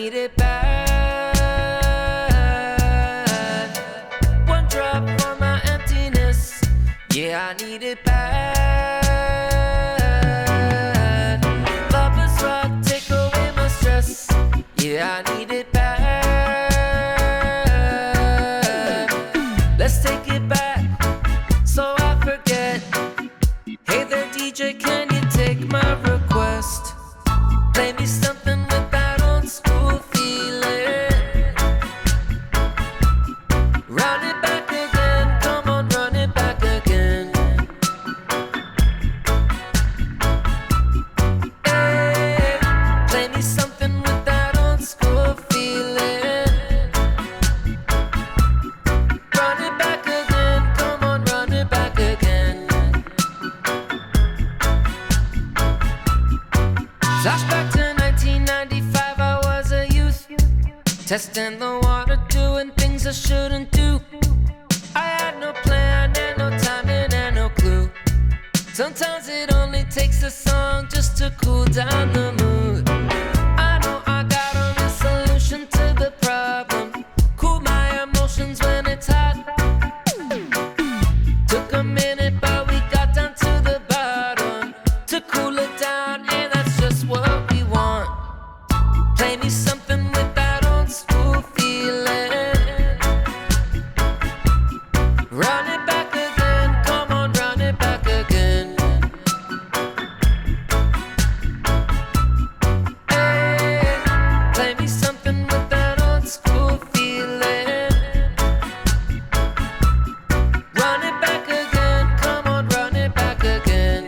need it bad. One drop for my emptiness. Yeah, I need it bad. Lovers rock, take away my stress. Yeah, I need it bad. Let's take it back so I forget. Hey there, DJ, can you take my request? Play me something with that old school feeling. Run it back again, come on, run it back again. Hey, play me something with that old school feeling. Run it back again, come on, run it back again. Flashback to 1995, I was a youth, testing the water, doing things I shouldn't do. I had no plan and no timing and no clue. Sometimes it only takes a song just to cool down the mood. I know I got a real solution to the problem. Cool my emotions when it's hot. Took a minute, but we got down to the bottom. To cool it down, and that's just what we want. Play me something with that old school feeling. Run it back again, come on, run it back again. Hey, play me something with that old school feeling. Run it back again, come on, run it back again.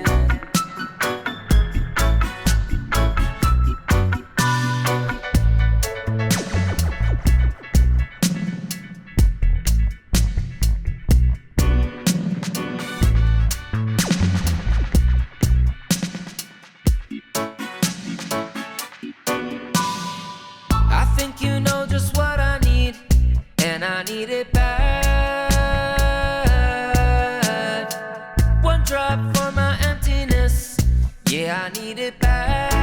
I think you know just what I need, and I need it bad. One drop for my emptiness. Yeah, I need it bad.